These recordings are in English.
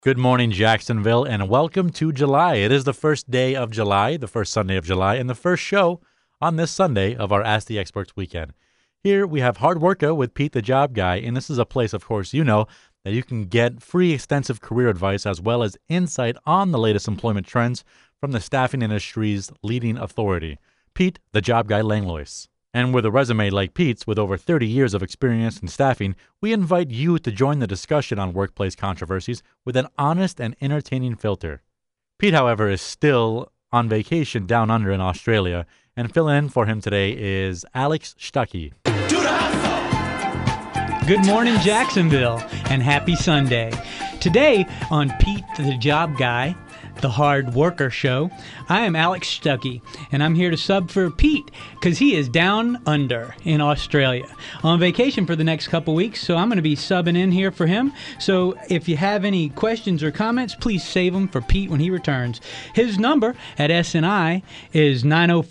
Good morning, Jacksonville, and welcome to July. It is the first day of July, the first Sunday of July, and the first show on this Sunday of our Ask the Experts weekend. Here we have Hard Worker with Pete the Job Guy, and this is a place, of course, you know, that you can get free extensive career advice as well as insight on the latest employment trends from the staffing industry's leading authority, Pete the Job Guy Langlois. And with a resume like Pete's, with over 30 years of experience in staffing, we invite you to join the discussion on workplace controversies with an honest and entertaining filter. Pete, however, is still on vacation down under in Australia, and filling in for him today is Alex Stuckey. Good morning, Jacksonville, and happy Sunday. Today on Pete the Job Guy, the Hard Worker Show, I am Alex Stuckey, and I'm here to sub for Pete because he is down under in Australia on vacation for the next couple weeks, so I'm going to be subbing in here for him. So if you have any questions or comments, please save them for Pete when he returns. His number at SNI is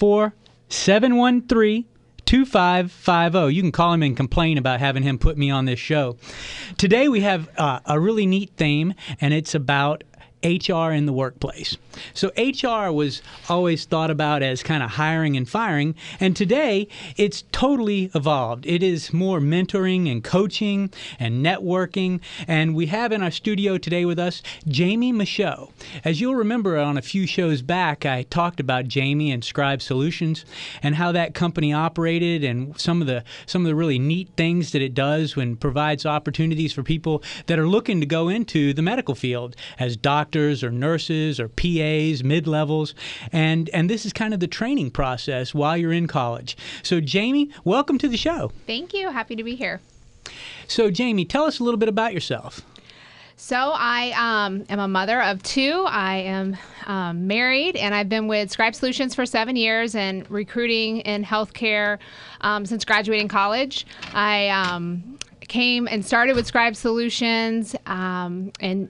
904-713-2550. You can call him and complain about having him put me on this show. Today we have a really neat theme, and it's about HR in the workplace. So HR was always thought about as kind of hiring and firing, and today it's totally evolved. It is more mentoring and coaching and networking, and we have in our studio today with us Jamie Michaud. As you'll remember on a few shows back, I talked about Jamie and Scribe Solutions and how that company operated and some of the really neat things that it does when it provides opportunities for people that are looking to go into the medical field as doctors or nurses or PAs, mid-levels, and this is kind of the training process while you're in college. So Jamie, welcome to the show. Thank you. Happy to be here. So Jamie, tell us a little bit about yourself. So I am a mother of two. I am married, and I've been with Scribe Solutions for 7 years and recruiting in healthcare since graduating college. I came and started with Scribe Solutions in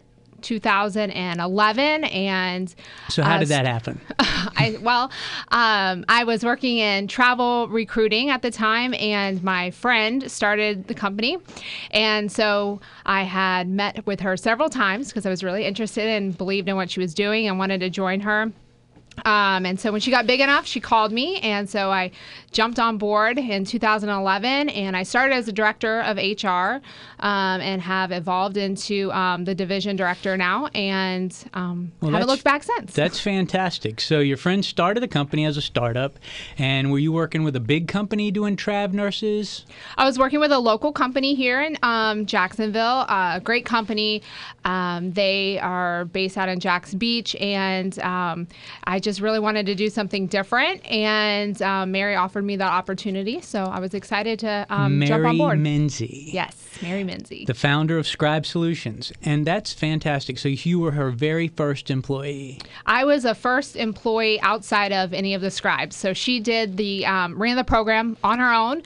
2011, and so how did that happen? I was working in travel recruiting at the time, and my friend started the company, and so I had met with her several times because I was really interested and believed in what she was doing and wanted to join her. And so when she got big enough, she called me, and so I jumped on board in 2011, and I started as a director of HR and have evolved into the division director now, and haven't looked back since. That's fantastic. So your friend started the company as a startup, and were you working with a big company doing trav nurses? I was working with a local company here in Jacksonville, a great company. They are based out in Jax Beach, and I just really wanted to do something different, and Mary offered me that opportunity, so I was excited to jump on board. Mary Menzie. Yes, Mary Menzie. The founder of Scribe Solutions, and that's fantastic. So you were her very first employee. I was a first employee outside of any of the Scribes, so she did ran the program on her own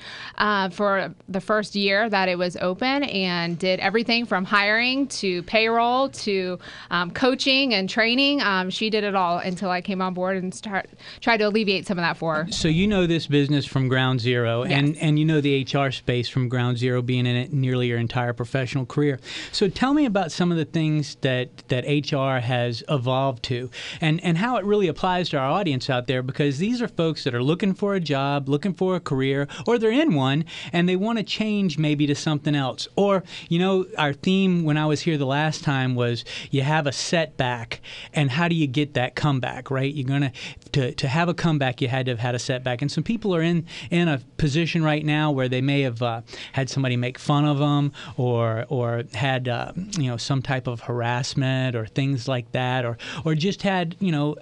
for the first year that it was open, and did everything from hiring to payroll to coaching and training. She did it all until I came on board and tried to alleviate some of that for her. So you know this business from ground zero, yes. and you know the HR space from ground zero, being in it nearly your entire professional career. So tell me about some of the things that HR has evolved to, and how it really applies to our audience out there, because these are folks that are looking for a job, looking for a career, or they're in one, and they want to change maybe to something else. Or, you know, our theme when I was here the last time was you have a setback, and how do you get that comeback, right? You're going to have a comeback, you had to have had a setback. And some people are in a position right now where they may have had somebody make fun of them, or had some type of harassment or things like that, or just had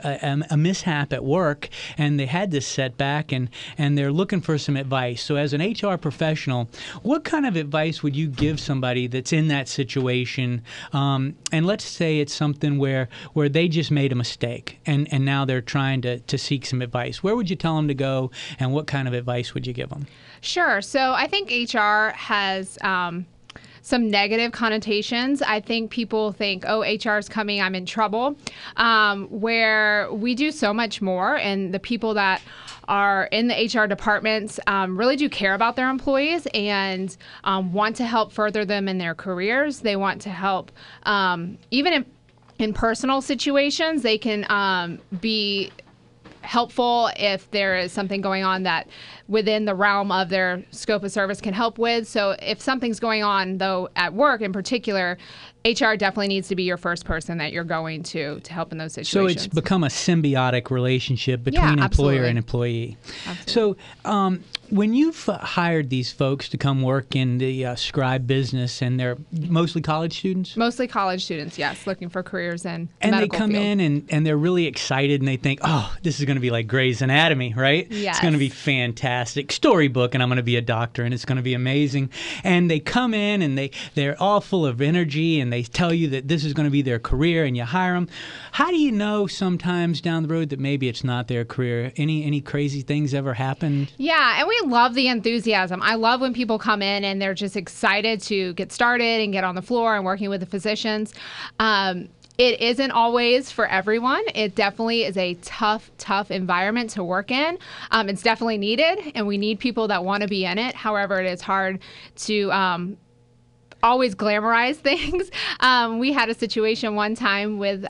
a mishap at work, and they had this setback, and they're looking for some advice. So as an HR professional, what kind of advice would you give somebody that's in that situation? And let's say it's something where they just made a mistake, and now they're trying to seek some advice. Where would you tell them to go, and what kind of advice would you give them? Sure. So I think HR has some negative connotations. I think people think, oh, HR is coming, I'm in trouble, where we do so much more, and the people that are in the HR departments really do care about their employees and want to help further them in their careers. They want to help even in personal situations. They can be helpful if there is something going on that within the realm of their scope of service can help with. So if something's going on, though, at work in particular, HR definitely needs to be your first person that you're going to help in those situations. So it's become a symbiotic relationship between employer and employee. Absolutely. So when you've hired these folks to come work in the Scribe business, and they're mostly college students? Mostly college students, yes, looking for careers in the and medical they come field. in and they're really excited, and they think, oh, this is going to be like Grey's Anatomy, right? Yes. It's going to be fantastic. Storybook, and I'm going to be a doctor, and it's going to be amazing. And they come in, and they're all full of energy, and they tell you that this is going to be their career, and you hire them. How do you know sometimes down the road that maybe it's not their career? Any crazy things ever happened? Yeah, and we love the enthusiasm. I love when people come in and they're just excited to get started and get on the floor and working with the physicians. It isn't always for everyone. It definitely is a tough environment to work in. It's definitely needed, and we need people that want to be in it. However, it is hard to always glamorize things. We had a situation one time with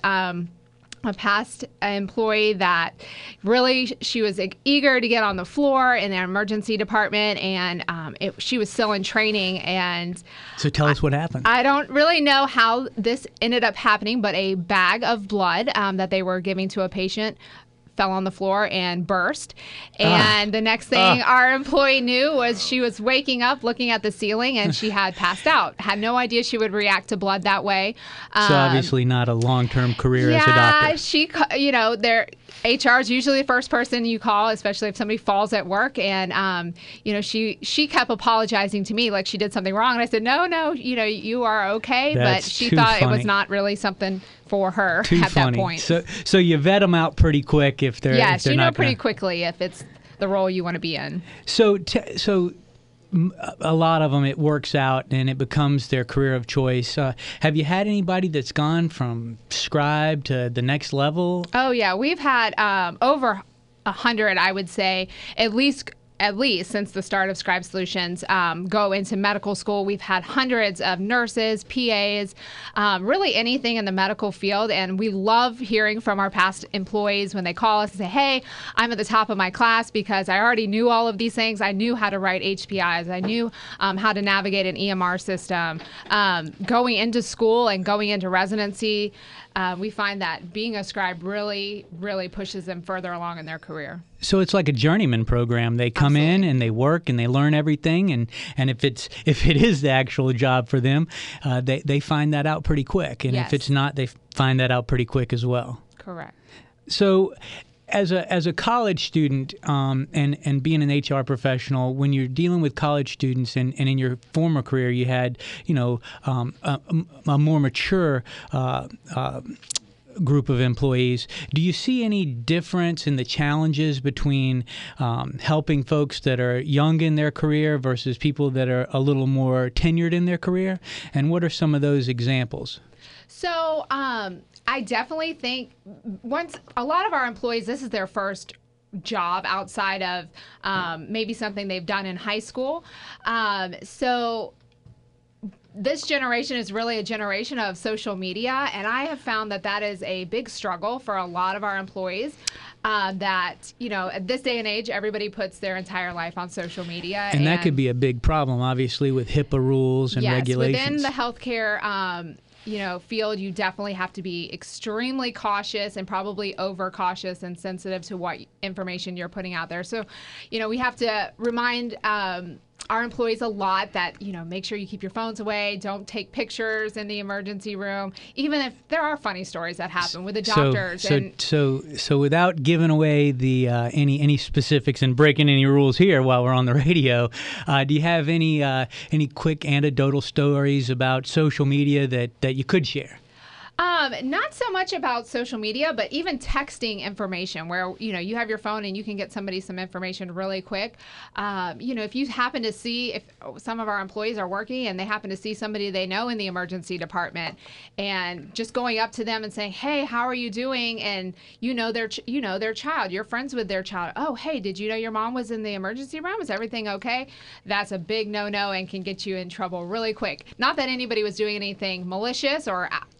a past employee that really, she was eager to get on the floor in their emergency department, and she was still in training. And so tell us what happened. I don't really know how this ended up happening, but a bag of blood that they were giving to a patient fell on the floor and burst. And the next thing our employee knew was she was waking up looking at the ceiling, and she had passed out. Had no idea she would react to blood that way. So obviously not a long-term career as a doctor. Yeah, their HR is usually the first person you call, especially if somebody falls at work. And she kept apologizing to me like she did something wrong, and I said, no, you are okay. That's but she too thought funny. it was not really something for her Too at funny. that point. So you vet them out pretty quick if they're Yes, if they're you know not pretty gonna... quickly if it's the role you want to be in. So a lot of them, it works out and it becomes their career of choice. Have you had anybody that's gone from Scribe to the next level? Oh yeah, we've had over 100, I would say, at least since the start of Scribe Solutions, go into medical school. We've had hundreds of nurses, PAs, really anything in the medical field. And we love hearing from our past employees when they call us and say, hey, I'm at the top of my class because I already knew all of these things. I knew how to write HPIs. I knew how to navigate an EMR system. Going into school and going into residency, we find that being a scribe really, really pushes them further along in their career. So it's like a journeyman program. They come in and they work and they learn everything, and if it is the actual job for them, they find that out pretty quick. And if it's not, they find that out pretty quick as well. Correct. So as a college student and being an HR professional, when you're dealing with college students and in your former career you had a more mature group of employees, do you see any difference in the challenges between helping folks that are young in their career versus people that are a little more tenured in their career? And what are some of those examples? So I definitely think once a lot of our employees, this is their first job outside of maybe something they've done in high school. So this generation is really a generation of social media, and I have found that is a big struggle for a lot of our employees. That, at this day and age, everybody puts their entire life on social media. And that could be a big problem, obviously, with HIPAA rules and regulations. Within the healthcare field, you definitely have to be extremely cautious and probably overcautious and sensitive to what information you're putting out there. So, we have to remind our employees a lot that, make sure you keep your phones away. Don't take pictures in the emergency room, even if there are funny stories that happen with the doctors. So without giving away the any specifics and breaking any rules here while we're on the radio, do you have any quick anecdotal stories about social media that you could share? Not so much about social media, but even texting information where, you have your phone and you can get somebody some information really quick. If you happen to see, if some of our employees are working and they happen to see somebody they know in the emergency department, and just going up to them and saying, hey, how are you doing? And their child, you're friends with their child. Oh, hey, did you know your mom was in the emergency room? Is everything okay? That's a big no-no and can get you in trouble really quick. Not that anybody was doing anything malicious or,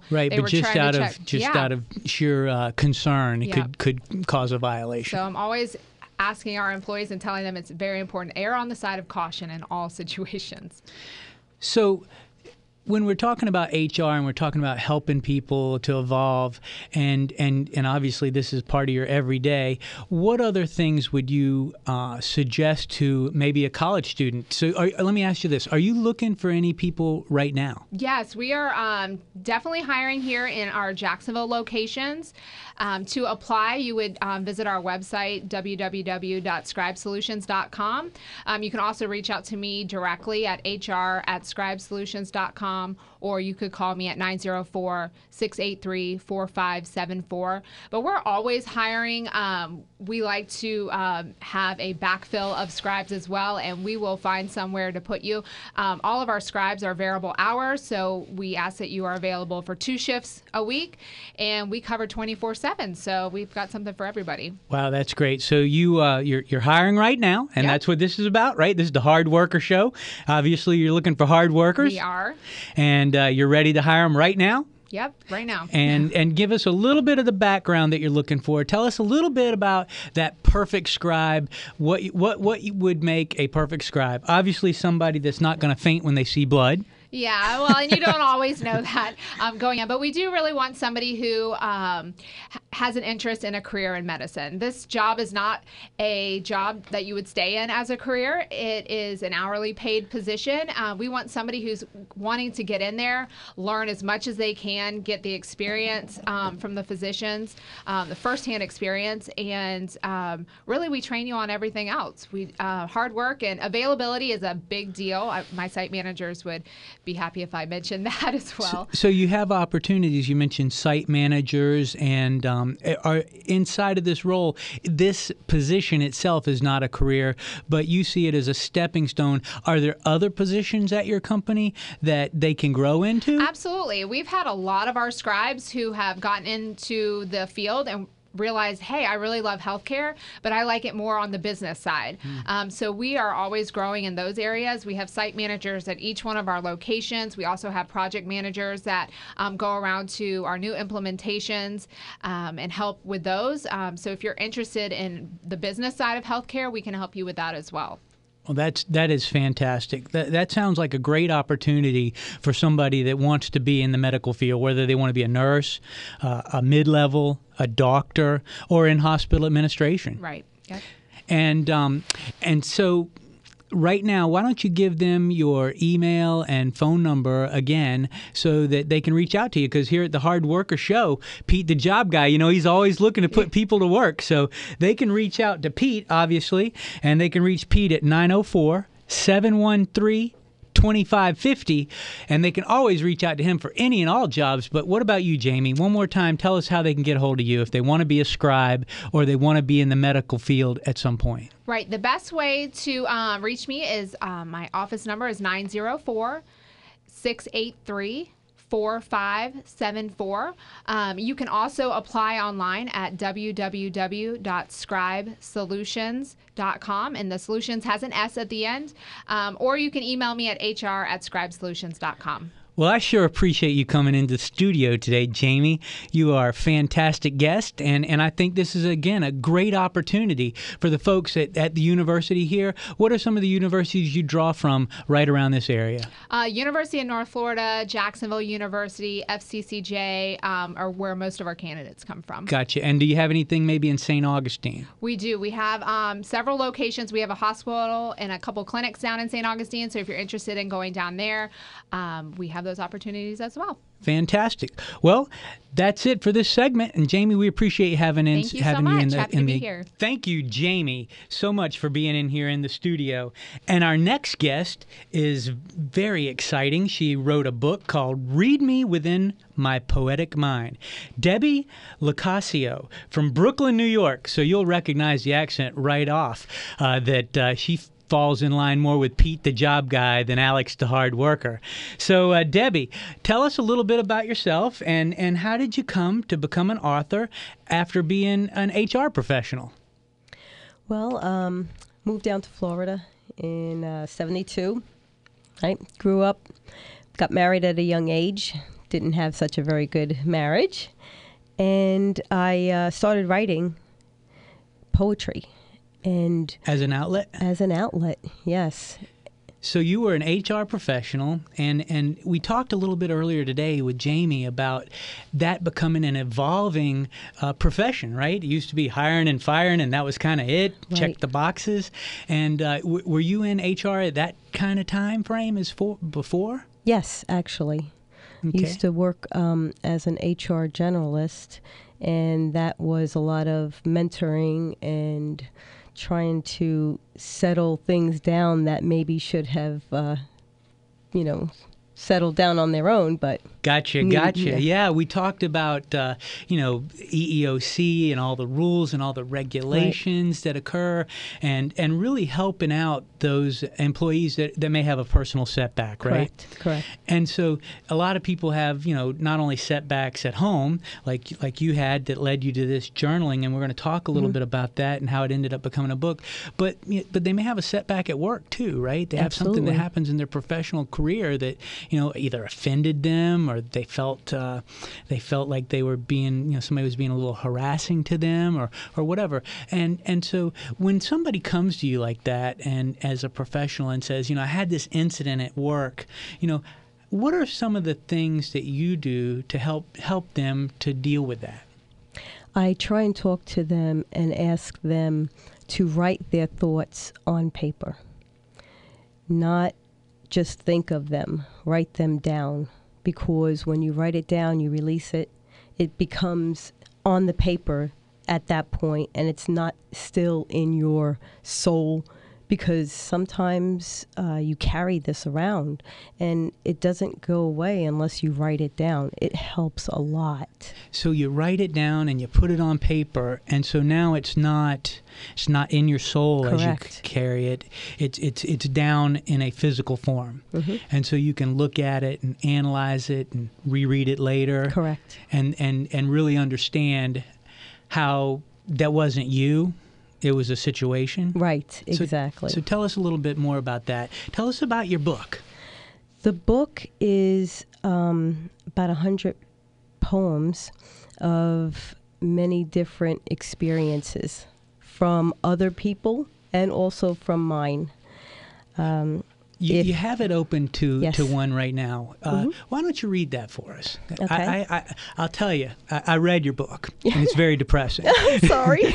Right, they but were just trying out to of check. out of sheer concern, it Yeah. could cause a violation. So I'm always asking our employees and telling them it's very important. Err on the side of caution in all situations. So when we're talking about HR and we're talking about helping people to evolve, and obviously this is part of your everyday, what other things would you suggest to maybe a college student? So let me ask you this. Are you looking for any people right now? Yes, we are definitely hiring here in our Jacksonville locations. To apply, you would visit our website, www.scribesolutions.com. You can also reach out to me directly at hr@scribesolutions.com, or you could call me at 904-683-4574. But we're always hiring. We like to have a backfill of scribes as well, and we will find somewhere to put you. All of our scribes are variable hours, so we ask that you are available for 2 shifts a week, and we cover 24/7. So we've got something for everybody. Wow, that's great. So you're hiring right now, and Yep. that's what this is about, right? This is the Hard Worker Show. Obviously, you're looking for hard workers. We are. And you're ready to hire them right now. Yep, right now. And give us a little bit of the background that you're looking for. Tell us a little bit about that perfect scribe. What would make a perfect scribe? Obviously, somebody that's not going to faint when they see blood. Yeah, well, and you don't always know that going in, but we do really want somebody who has an interest in a career in medicine. This job is not a job that you would stay in as a career. It is an hourly paid position. We want somebody who's wanting to get in there, learn as much as they can, get the experience from the physicians, the firsthand experience, and really we train you on everything else. Hard work and availability is a big deal. My site managers would be happy if I mentioned that as well. So you have opportunities. You mentioned site managers, and are inside of this role, this position itself is not a career, but you see it as a stepping stone. Are there other positions at your company that they can grow into? Absolutely. We've had a lot of our scribes who have gotten into the field and realized, hey, I really love healthcare, but I like it more on the business side. So we are always growing in those areas. We have site managers at each one of our locations. We also have project managers that go around to our new implementations and help with those. So if you're interested in the business side of healthcare, we can help you with that as well. Well, that is fantastic. That sounds like a great opportunity for somebody that wants to be in the medical field, whether they want to be a nurse, a mid-level, a doctor, or in hospital administration. Right. Yep. And so right now, why don't you give them your email and phone number again so that they can reach out to you? Because here at the Hard Worker Show, Pete, the job guy, he's always looking to put people to work. So they can reach out to Pete, obviously, and they can reach Pete at 904-713-2550, and they can always reach out to him for any and all jobs. But what about you, Jamie? One more time, tell us how they can get a hold of you if they want to be a scribe or they want to be in the medical field at some point. Right. The best way to reach me is my office number is 904-683-4574. You can also apply online at www.scribesolutions.com, and the solutions has an S at the end. Or you can email me at hr@scribesolutions.com. Well, I sure appreciate you coming into the studio today, Jamie. You are a fantastic guest, and I think this is, again, a great opportunity for the folks at the university here. What are some of the universities you draw from right around this area? University of North Florida, Jacksonville University, FCCJ are where most of our candidates come from. Gotcha. And do you have anything maybe in St. Augustine? We do. We have several locations. We have a hospital and a couple clinics down in St. Augustine, so if you're interested in going down there, we have those opportunities as well. Fantastic. Well, that's it for this segment. And Jamie, we appreciate you having you so in much. the Happy to be here. Thank you, Jamie, so much for being in here in the studio. And our next guest is very exciting. She wrote a book called Read Me Within My Poetic Mind. Debbie Locascio from Brooklyn, New York. So you'll recognize the accent right off that she falls in line more with Pete, the job guy, than Alex, the hard worker. So, Debbie, tell us a little bit about yourself and how did you come to become an author after being an HR professional? Well, moved down to Florida in 72. Right, grew up, got married at a young age, didn't have such a very good marriage. And I started writing poetry. And As an outlet? as an outlet, yes. So you were an HR professional, and we talked a little bit earlier today with Jamie about that becoming an evolving profession, right? It used to be hiring and firing, and that was kind of it. Right. Check the boxes. And were you in HR at that kind of time frame before? Yes, actually. Okay. Used to work as an HR generalist, and that was a lot of mentoring and trying to settle things down that maybe should have, settled down on their own, but Gotcha. Yeah, we talked about, EEOC and all the rules and all the regulations that occur and really helping out those employees that may have a personal setback, right? correct. And so a lot of people have, not only setbacks at home, like you had that led you to this journaling, and we're going to talk a little bit about that and how it ended up becoming a book, but they may have a setback at work too, right? They have something that Absolutely. happens in their professional career that, either offended them or they felt like they were being, somebody was being a little harassing to them or whatever. And so when somebody comes to you like that and as a professional and says, I had this incident at work, what are some of the things that you do to help them to deal with that? I try and talk to them and ask them to write their thoughts on paper, not just think of them, write them down. Because when you write it down, you release it, it becomes on the paper at that point, and it's not still in your soul, because sometimes you carry this around, and it doesn't go away unless you write it down. It helps a lot. So you write it down and you put it on paper, and so now it's not in your soul as you Correct. carry it. It's down in a physical form, and so you can look at it and analyze it and reread it later. Correct. And really understand how that wasn't you. It was a situation. Right, exactly. So tell us a little bit more about that. Tell us about your book. The book is about 100 poems of many different experiences from other people and also from mine. You have it open to Yes. one right now. Why don't you read that for us? Okay. I'll tell you, I read your book, and it's very depressing. Sorry.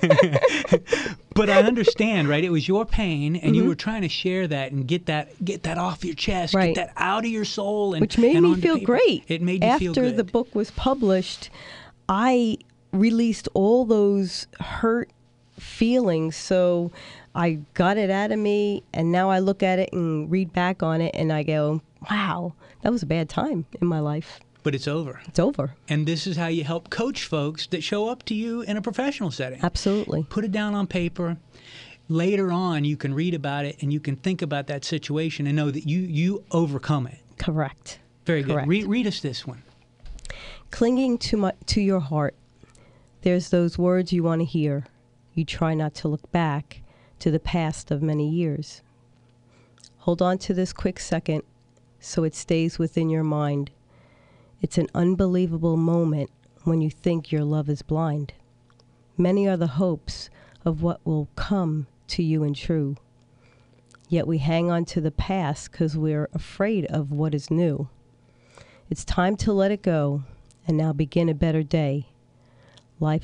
But I understand, right? It was your pain, and you were trying to share that and get that off your chest, Right. get that out of your soul, and Which made and me onto feel paper. great. It made you feel good. After the book was published, I released all those hurt feelings. So I got it out of me, and now I look at it and read back on it, and I go, wow, that was a bad time in my life. But it's over. It's over. And this is how you help coach folks that show up to you in a professional setting. Absolutely. Put it down on paper. Later on, you can read about it and you can think about that situation and know that you overcome it. Correct. Very good. Correct. Read us this one. Clinging to your heart. There's those words you want to hear. You try not to look back to the past of many years. Hold on to this quick second so it stays within your mind. It's an unbelievable moment when you think your love is blind. Many are the hopes of what will come to you and true. Yet we hang on to the past because we're afraid of what is new. It's time to let it go and now begin a better day. Life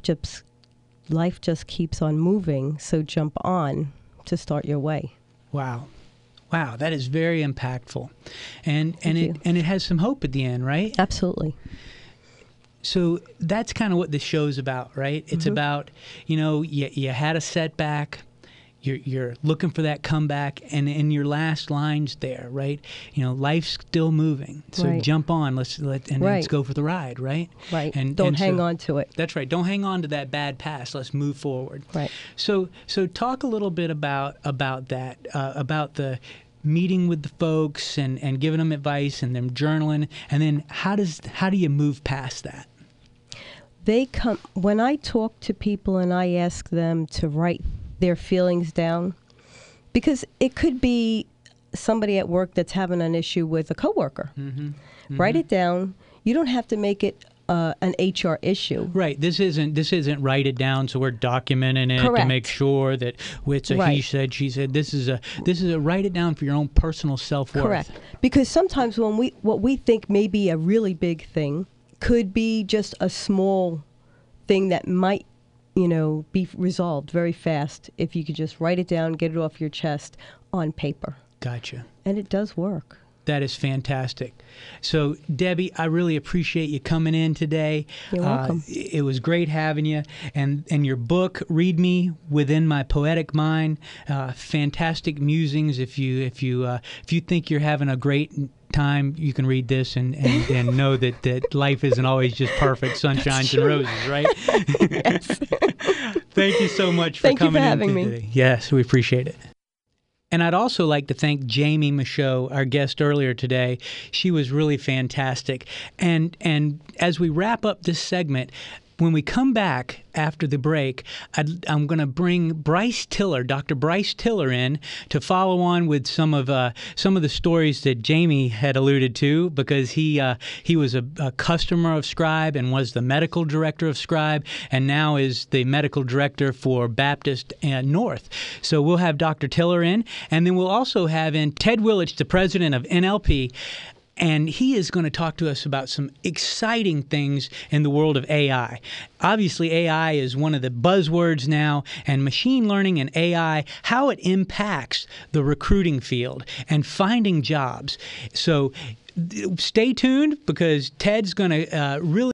just keeps on moving, so jump on to start your way. Wow, that is very impactful, and you. it has some hope at the end, right? Absolutely. So that's kind of what this show's about, right? It's about, you had a setback, you're looking for that comeback, and in your last lines there, right? Life's still moving, so Right. jump on. Let's Right. go for the ride, right? Right. And Don't and hang so- on to it. That's right. Don't hang on to that bad past. Let's move forward. Right. So talk a little bit about that, about the meeting with the folks and giving them advice and them journaling, and then how do you move past that? When I talk to people and I ask them to write their feelings down, because it could be somebody at work that's having an issue with a coworker. Write it down. You don't have to make it an HR issue. Right. This isn't write it down, so we're documenting it Correct. to make sure that it's a he said, she said. This is a write it down for your own personal self-worth. Correct. Because sometimes what we think may be a really big thing could be just a small thing that might, be resolved very fast if you could just write it down, get it off your chest on paper. Gotcha. And it does work. That is fantastic. So, Debbie, I really appreciate you coming in today. You're welcome. It was great having you. And your book, Read Me Within My Poetic Mind, fantastic musings. If you think you're having a great time, you can read this and know that life isn't always just perfect sunshines and roses, right? Yes. Thank you so much for coming in having today. me. Yes, we appreciate it. And I'd also like to thank Jamie Michaud, our guest earlier today. She was really fantastic. And as we wrap up this segment, when we come back after the break, I'm going to bring Bryce Tiller, Dr. Bryce Tiller, in to follow on with some of the stories that Jamie had alluded to, because he was a customer of Scribe and was the medical director of Scribe, and now is the medical director for Baptist North. So we'll have Dr. Tiller in, and then we'll also have in Ted Willich, the president of NLP. And he is going to talk to us about some exciting things in the world of AI. Obviously, AI is one of the buzzwords now, and machine learning and AI, how it impacts the recruiting field and finding jobs. So stay tuned, because Ted's going to really